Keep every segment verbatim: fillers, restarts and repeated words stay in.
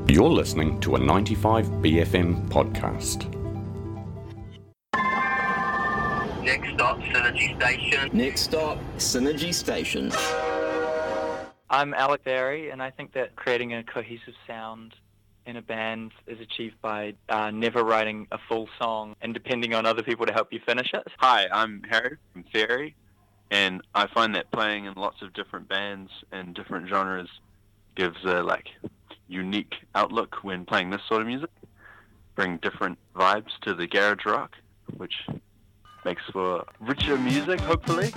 You're listening to a ninety-five B F M podcast. Next stop, Synergy Station. Next stop, Synergy Station. I'm Alec Berry, and I think that creating a cohesive sound in a band is achieved by uh, never writing a full song and depending on other people to help you finish it. Hi, I'm Harry from Theory, and I find that playing in lots of different bands and different genres gives a like unique outlook when playing this sort of music. Bring different vibes to the garage rock, which makes for richer music, hopefully.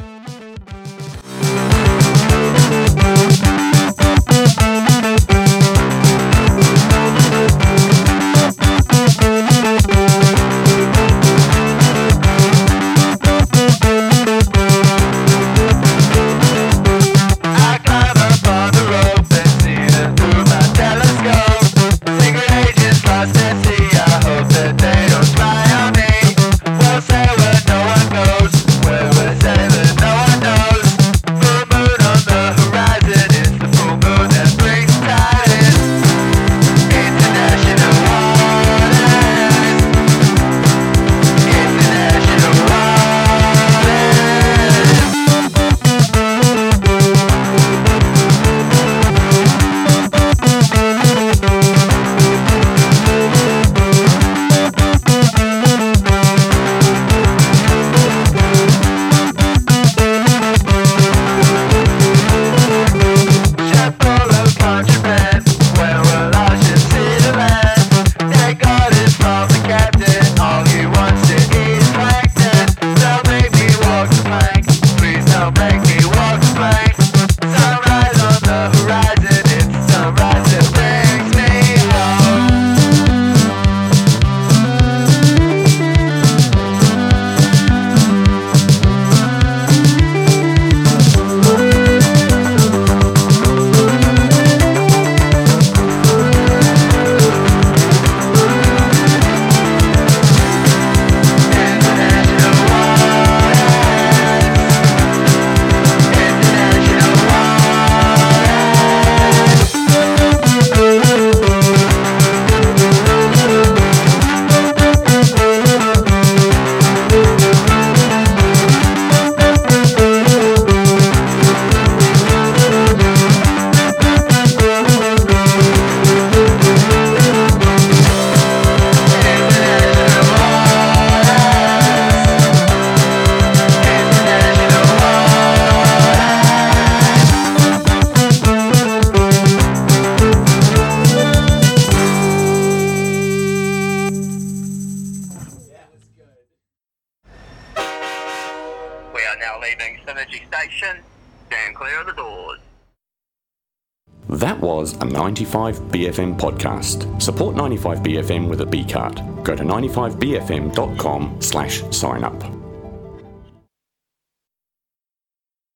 That was a ninety-five B F M podcast. Support ninety-five B F M with a B card. Go to ninety-five B F M dot com slash sign up.